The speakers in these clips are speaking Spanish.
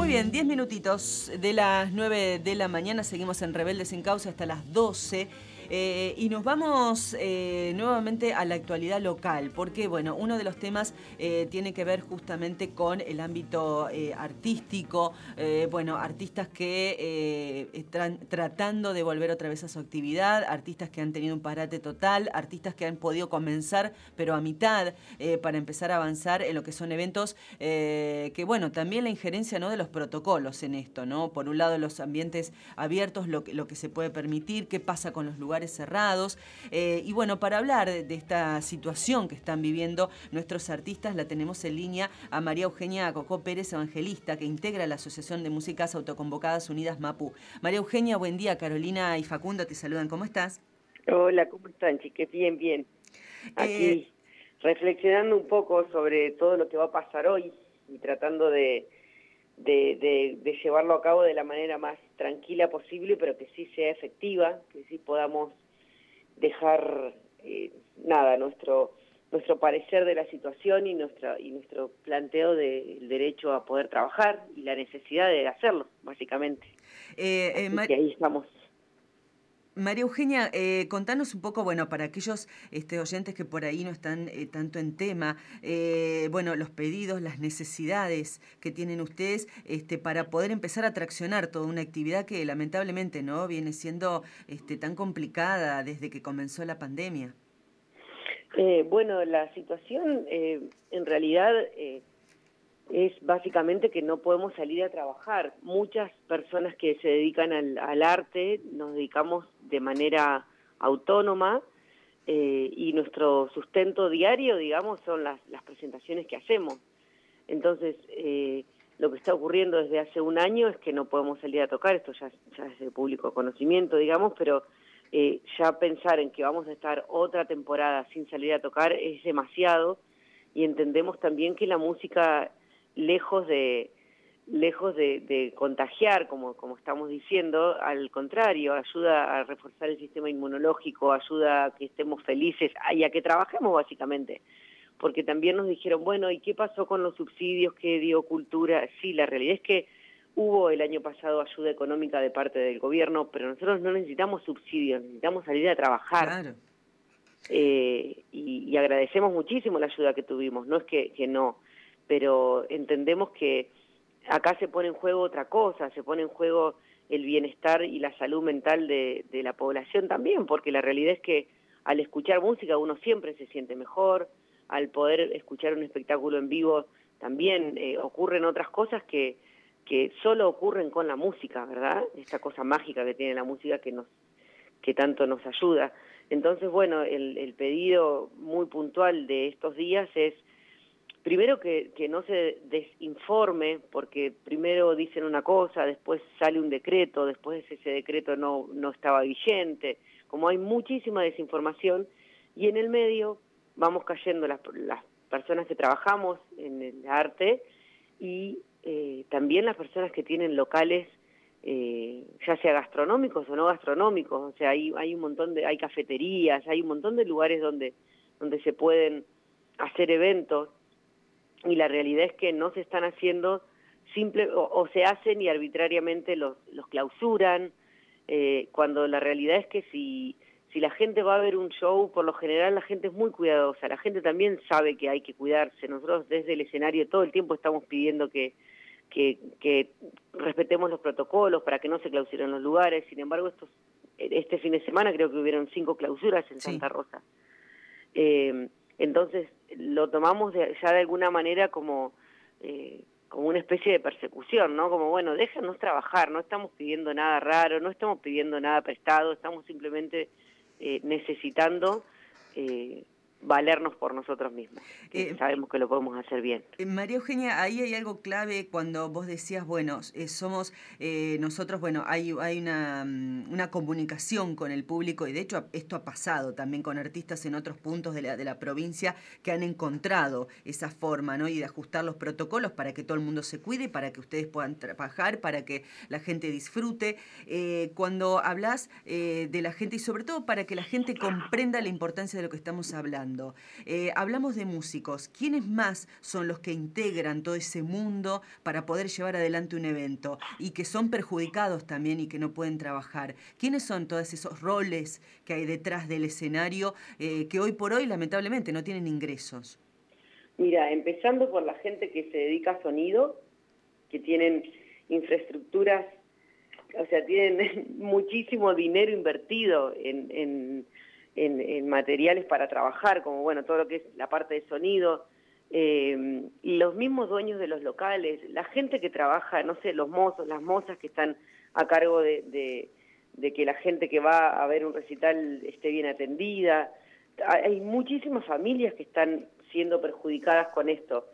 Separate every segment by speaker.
Speaker 1: Muy bien, 10 minutitos de las 9 de la mañana, seguimos en Rebeldes sin Causa hasta las 12. Y nos vamos nuevamente a la actualidad local, porque bueno, uno de los temas tiene que ver justamente con el ámbito artístico, bueno, artistas que están tratando de volver otra vez a su actividad, artistas que han tenido un parate total, artistas que han podido comenzar pero a mitad para empezar a avanzar en lo que son eventos que bueno, también la injerencia, ¿no?, de los protocolos en esto, ¿no? Por un lado los ambientes abiertos, lo que se puede permitir, qué pasa con los lugares cerrados. Y bueno, para hablar de esta situación que están viviendo nuestros artistas, la tenemos en línea a María Eugenia Cocó Pérez, evangelista, que integra la Asociación de Músicas Autoconvocadas Unidas MAPU. María Eugenia, buen día. Carolina y Facundo te saludan. ¿Cómo estás?
Speaker 2: Hola, ¿cómo están, chiques? Bien, bien. Aquí reflexionando un poco sobre todo lo que va a pasar hoy y tratando de llevarlo a cabo de la manera más tranquila posible, pero que sí sea efectiva, que sí podamos dejar nuestro parecer de la situación y nuestro planteo del derecho a poder trabajar y la necesidad de hacerlo, básicamente. Así que ahí estamos.
Speaker 1: María Eugenia, contanos un poco, bueno, para aquellos oyentes que por ahí no están tanto en tema, bueno, los pedidos, las necesidades que tienen ustedes para poder empezar a traccionar toda una actividad que lamentablemente no viene siendo tan complicada desde que comenzó la pandemia.
Speaker 2: Bueno, la situación en realidad es básicamente que no podemos salir a trabajar. Muchas personas que se dedican al arte nos dedicamos de manera autónoma y nuestro sustento diario, digamos, son las presentaciones que hacemos. Entonces, lo que está ocurriendo desde hace un año es que no podemos salir a tocar, esto ya es de público conocimiento, digamos, pero ya pensar en que vamos a estar otra temporada sin salir a tocar es demasiado, y entendemos también que la música, lejos de contagiar, como estamos diciendo, al contrario, ayuda a reforzar el sistema inmunológico, ayuda a que estemos felices y a que trabajemos básicamente. Porque también nos dijeron, bueno, ¿y qué pasó con los subsidios que dio Cultura? Sí, la realidad es que hubo el año pasado ayuda económica de parte del gobierno, pero nosotros no necesitamos subsidios, necesitamos salir a trabajar.
Speaker 1: Claro.
Speaker 2: Y agradecemos muchísimo la ayuda que tuvimos, no es que no, pero entendemos que acá se pone en juego otra cosa, se pone en juego el bienestar y la salud mental de la población también, porque la realidad es que al escuchar música uno siempre se siente mejor, al poder escuchar un espectáculo en vivo también ocurren otras cosas que solo ocurren con la música, ¿verdad? Esta cosa mágica que tiene la música que tanto nos ayuda. Entonces, bueno, el pedido muy puntual de estos días es, primero que no se desinforme, porque primero dicen una cosa, después sale un decreto, después ese decreto no estaba vigente, como hay muchísima desinformación, y en el medio vamos cayendo las personas que trabajamos en el arte y también las personas que tienen locales, ya sea gastronómicos o no gastronómicos, o sea, hay un montón hay cafeterías, hay un montón de lugares donde se pueden hacer eventos, y la realidad es que no se están haciendo o se hacen y arbitrariamente los clausuran, cuando la realidad es que si la gente va a ver un show, por lo general la gente es muy cuidadosa, la gente también sabe que hay que cuidarse. Nosotros desde el escenario todo el tiempo estamos pidiendo que respetemos los protocolos para que no se clausuren los lugares. Sin embargo, este fin de semana creo que hubieron 5 clausuras en Santa Rosa. Entonces lo tomamos ya de alguna manera como una especie de persecución, ¿no? Como, bueno, déjanos trabajar, no estamos pidiendo nada raro, no estamos pidiendo nada prestado, estamos simplemente necesitando valernos por nosotros mismos, que sabemos que lo podemos hacer bien.
Speaker 1: María Eugenia, ahí hay algo clave cuando vos decías, bueno, somos nosotros, bueno, hay una comunicación con el público, y de hecho esto ha pasado también con artistas en otros puntos de la provincia que han encontrado esa forma, ¿no? Y de ajustar los protocolos para que todo el mundo se cuide, para que ustedes puedan trabajar, para que la gente disfrute. Cuando hablas de la gente, y sobre todo para que la gente comprenda la importancia de lo que estamos hablando, trabajando. Hablamos de músicos. ¿Quiénes más son los que integran todo ese mundo para poder llevar adelante un evento y que son perjudicados también y que no pueden trabajar? ¿Quiénes son todos esos roles que hay detrás del escenario que hoy por hoy lamentablemente no tienen ingresos?
Speaker 2: Mira, empezando por la gente que se dedica a sonido, que tienen infraestructuras, o sea, tienen muchísimo dinero invertido en materiales para trabajar, como bueno, todo lo que es la parte de sonido, los mismos dueños de los locales, la gente que trabaja, no sé, los mozos, las mozas que están a cargo de que la gente que va a ver un recital esté bien atendida. Hay muchísimas familias que están siendo perjudicadas con esto.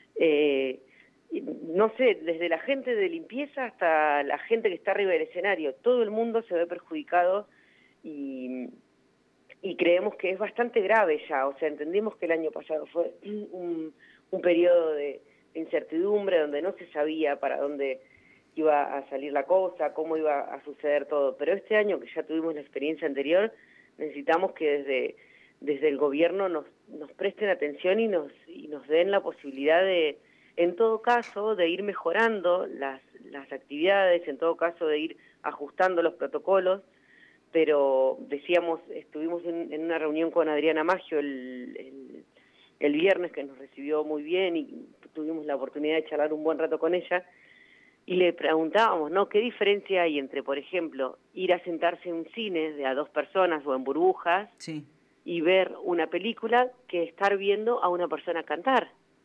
Speaker 2: No sé, desde la gente de limpieza hasta la gente que está arriba del escenario, todo el mundo se ve perjudicado y creemos que es bastante grave ya. O sea, entendimos que el año pasado fue un periodo de incertidumbre donde no se sabía para dónde iba a salir la cosa, cómo iba a suceder todo, pero este año que ya tuvimos la experiencia anterior, necesitamos que desde el gobierno nos presten atención y nos den la posibilidad de, en todo caso, de ir mejorando las actividades, en todo caso de ir ajustando los protocolos, pero decíamos, estuvimos en una reunión con Adriana Maggio el viernes, que nos recibió muy bien y tuvimos la oportunidad de charlar un buen rato con ella, y le preguntábamos, ¿no? ¿Qué diferencia hay entre, por ejemplo, ir a sentarse en un cine de a 2 personas o en burbujas
Speaker 1: Sí.
Speaker 2: y ver una película que estar viendo a una persona cantar,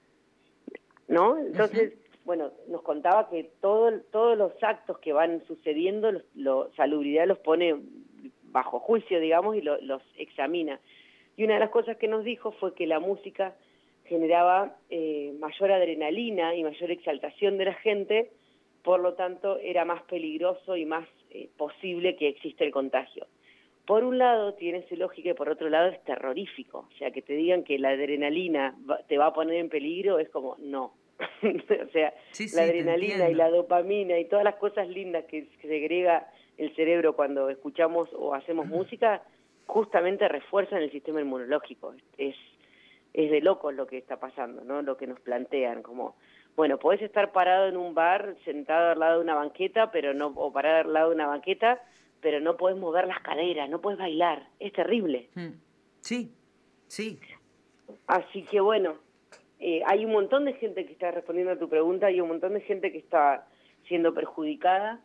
Speaker 2: ¿no? Entonces, bueno, nos contaba que todos los actos que van sucediendo, Salubridad los pone bajo juicio, digamos, y los examina. Y una de las cosas que nos dijo fue que la música generaba mayor adrenalina y mayor exaltación de la gente, por lo tanto era más peligroso y más posible que exista el contagio. Por un lado tiene su lógica y por otro lado es terrorífico, o sea, que te digan que la adrenalina te va a poner en peligro es como, no. O sea,
Speaker 1: Sí,
Speaker 2: la
Speaker 1: sí, te
Speaker 2: adrenalina y
Speaker 1: entiendo.
Speaker 2: la dopamina y todas las cosas lindas que segrega el cerebro cuando escuchamos o hacemos música, justamente refuerzan el sistema inmunológico. Es de locos lo que está pasando, ¿no? Lo que nos plantean, como, bueno, podés estar parado en un bar, sentado al lado de una banqueta, pero no, o parado al lado de una banqueta, pero no podés mover las caderas, no podés bailar. Es terrible.
Speaker 1: Sí, sí.
Speaker 2: Así que bueno, hay un montón de gente que está respondiendo a tu pregunta, hay un montón de gente que está siendo perjudicada.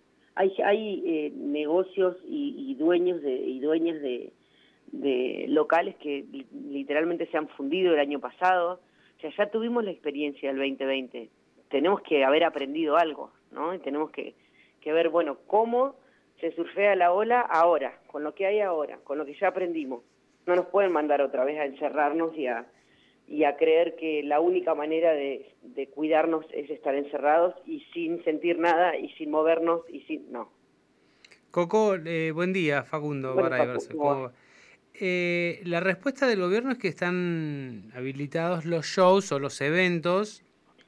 Speaker 2: Hay negocios y dueños y dueñas de locales que literalmente se han fundido el año pasado. O sea, ya tuvimos la experiencia del 2020. Tenemos que haber aprendido algo, ¿no? Y tenemos que ver, bueno, cómo se surfea la ola ahora, con lo que hay ahora, con lo que ya aprendimos. No nos pueden mandar otra vez a encerrarnos y a creer que la única manera de cuidarnos es estar encerrados y sin sentir nada y sin movernos y sin... No.
Speaker 3: Coco, buen día, Facundo
Speaker 2: Bueno, Facu,
Speaker 3: Barayverso. ¿Cómo va? La respuesta del gobierno es que están habilitados los shows o los eventos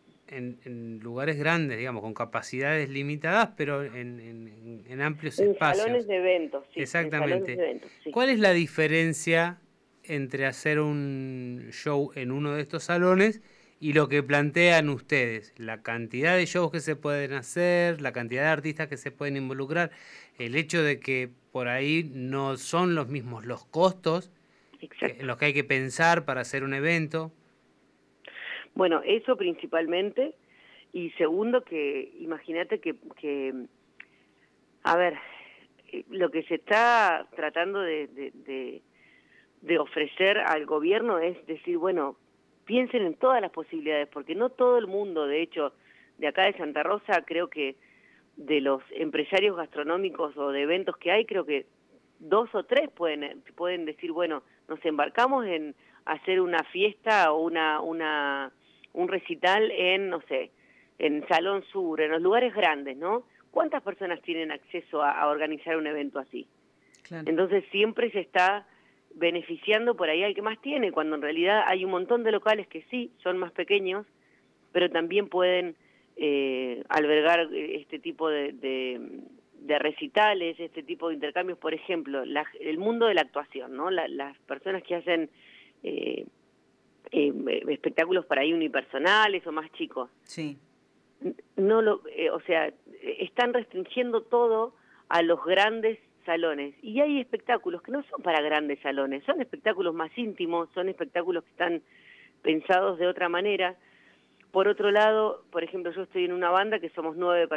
Speaker 3: en lugares grandes, digamos, con capacidades limitadas, pero en amplios
Speaker 2: en
Speaker 3: espacios.
Speaker 2: salones de eventos, sí.
Speaker 3: Exactamente.
Speaker 2: En salones de eventos, sí.
Speaker 3: ¿Cuál es la diferencia entre hacer un show en uno de estos salones y lo que plantean ustedes? La cantidad de shows que se pueden hacer, la cantidad de artistas que se pueden involucrar, el hecho de que por ahí no son los mismos los costos en los que hay que pensar para hacer un evento.
Speaker 2: Bueno, eso principalmente, y segundo que imagínate que a ver, lo que se está tratando de ofrecer al gobierno es decir, bueno, piensen en todas las posibilidades, porque no todo el mundo, de hecho, de acá de Santa Rosa, creo que de los empresarios gastronómicos o de eventos que hay, creo que 2 o 3 pueden decir, bueno, nos embarcamos en hacer una fiesta o un recital en, no sé, en Salón Sur, en los lugares grandes, ¿no? ¿Cuántas personas tienen acceso a organizar un evento así?
Speaker 1: Claro.
Speaker 2: Entonces siempre se está beneficiando por ahí al que más tiene, cuando en realidad hay un montón de locales que sí, son más pequeños, pero también pueden albergar este tipo de recitales, este tipo de intercambios. Por ejemplo, el mundo de la actuación, ¿no? Las personas que hacen espectáculos para ahí unipersonales o más chicos.
Speaker 1: Sí.
Speaker 2: No o sea, están restringiendo todo a los grandes salones. Y hay espectáculos que no son para grandes salones, son espectáculos más íntimos, son espectáculos que están pensados de otra manera. Por otro lado, por ejemplo, yo estoy en una banda que somos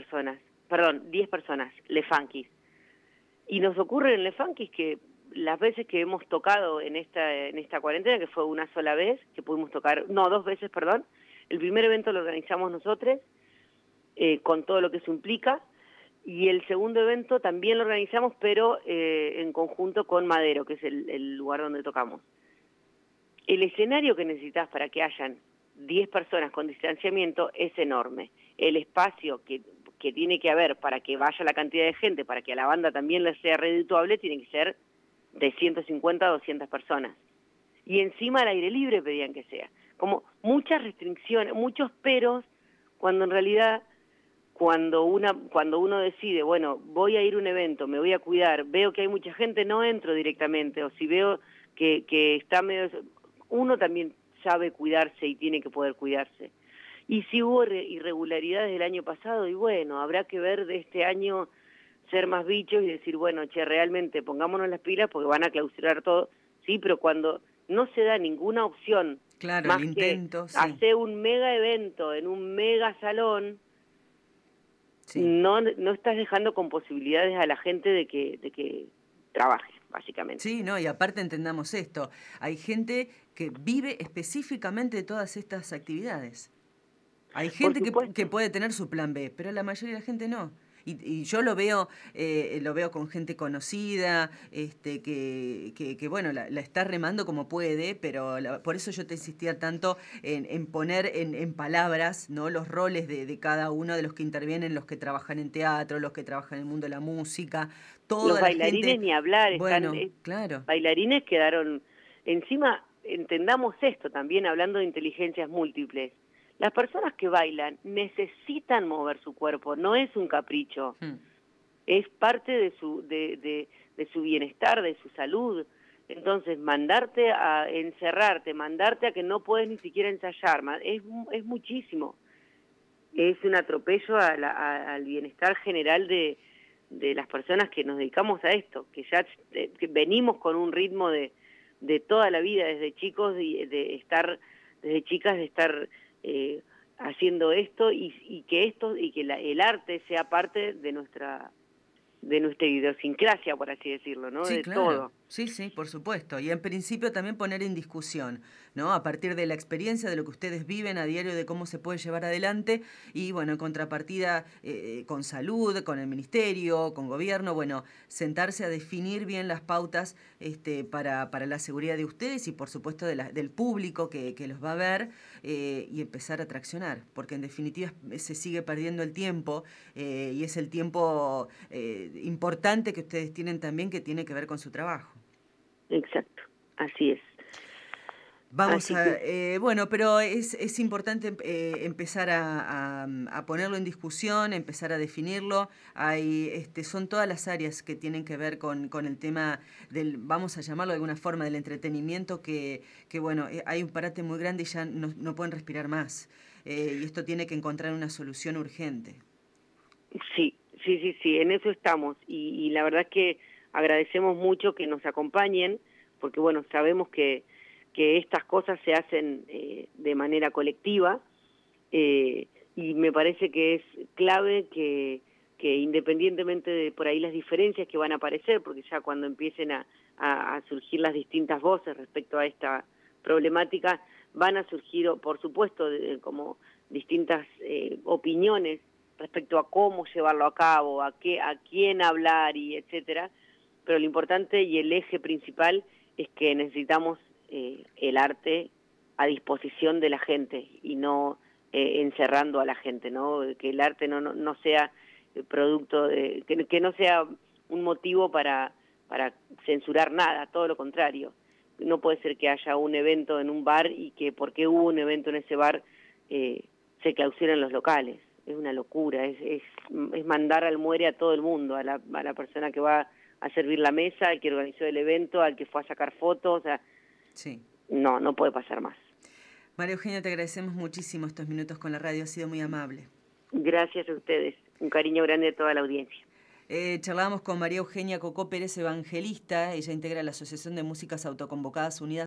Speaker 2: 10 personas, Le Funkies. Y nos ocurre en Le Funkies que las veces que hemos tocado en esta cuarentena, que fue una sola vez, que pudimos tocar, no, 2 veces, perdón, el primer evento lo organizamos nosotros, con todo lo que eso implica, y el segundo evento también lo organizamos, pero en conjunto con Madero, que es el lugar donde tocamos. El escenario que necesitas para que hayan 10 personas con distanciamiento es enorme. El espacio que tiene que haber para que vaya la cantidad de gente, para que a la banda también le sea redituable, tiene que ser de 150 a 200 personas. Y encima al aire libre pedían que sea. Como muchas restricciones, muchos peros, cuando en realidad cuando uno decide, bueno, voy a ir a un evento, me voy a cuidar, veo que hay mucha gente, no entro directamente, o si veo que está medio... Uno también sabe cuidarse y tiene que poder cuidarse. Y si hubo irregularidades del año pasado, y bueno, habrá que ver de este año ser más bichos y decir, bueno, che, realmente pongámonos las pilas porque van a clausurar todo, sí, pero cuando no se da ninguna opción,
Speaker 1: claro,
Speaker 2: más
Speaker 1: el intento,
Speaker 2: que hacer un mega evento en un mega salón,
Speaker 1: sí.
Speaker 2: no estás dejando con posibilidades a la gente de que trabaje, básicamente.
Speaker 1: Sí, no, y aparte entendamos esto, hay gente que vive específicamente de todas estas actividades. Hay gente que puede tener su plan B, pero la mayoría de la gente no. Y yo lo veo con gente conocida, que bueno, la está remando como puede, pero por eso yo te insistía tanto en poner en palabras, ¿no?, los roles de cada uno de los que intervienen, los que trabajan en teatro, los que trabajan en el mundo de la música, toda
Speaker 2: los
Speaker 1: la
Speaker 2: bailarines
Speaker 1: gente,
Speaker 2: ni hablar,
Speaker 1: bueno, claro.
Speaker 2: Bailarines quedaron, encima entendamos esto también hablando de inteligencias múltiples. Las personas que bailan necesitan mover su cuerpo, no es un capricho, es parte de su bienestar, de su salud. Entonces, mandarte a encerrarte, mandarte a que no puedes ni siquiera ensayar, es muchísimo. Es un atropello al bienestar general de las personas que nos dedicamos a esto, que ya que venimos con un ritmo de toda la vida, desde chicos, desde chicas, de estar haciendo esto y que el arte sea parte de nuestra idiosincrasia, por así decirlo, ¿no?
Speaker 1: Sí,
Speaker 2: De
Speaker 1: claro.
Speaker 2: todo.
Speaker 1: Sí, por supuesto. Y en principio también poner en discusión, ¿no? A partir de la experiencia, de lo que ustedes viven a diario, de cómo se puede llevar adelante y, bueno, en contrapartida con salud, con el ministerio, con gobierno, bueno, sentarse a definir bien las pautas para la seguridad de ustedes y, por supuesto, del público que los va a ver y empezar a traccionar, porque en definitiva se sigue perdiendo el tiempo y es el tiempo importante que ustedes tienen también, que tiene que ver con su trabajo.
Speaker 2: Exacto, así es.
Speaker 1: Vamos bueno, pero es importante empezar a ponerlo en discusión, empezar a definirlo. Son todas las áreas que tienen que ver con el tema del, vamos a llamarlo de alguna forma, del entretenimiento, que bueno, hay un parate muy grande y ya no pueden respirar más. Y esto tiene que encontrar una solución urgente.
Speaker 2: Sí, en eso estamos. Y la verdad es que agradecemos mucho que nos acompañen, porque bueno, sabemos que estas cosas se hacen de manera colectiva, y me parece que es clave que independientemente de por ahí las diferencias que van a aparecer, porque ya cuando empiecen a surgir las distintas voces respecto a esta problemática, van a surgir, por supuesto, como distintas opiniones respecto a cómo llevarlo a cabo, a quién hablar y etcétera, pero lo importante y el eje principal es que necesitamos el arte a disposición de la gente y no encerrando a la gente, ¿no? Que el arte no sea producto de que no sea un motivo para censurar nada, todo lo contrario. No puede ser que haya un evento en un bar y que porque hubo un evento en ese bar se clausuren los locales. Es una locura, es mandar al muere a todo el mundo, a la persona que va a servir la mesa, al que organizó el evento, al que fue a sacar fotos,
Speaker 1: sí.
Speaker 2: no puede pasar más.
Speaker 1: María Eugenia, te agradecemos muchísimo estos minutos con la radio, ha sido muy amable.
Speaker 2: Gracias a ustedes, un cariño grande de toda la audiencia.
Speaker 1: Charlábamos con María Eugenia Cocó Pérez, evangelista. Ella integra la Asociación de Músicas Autoconvocadas Unidas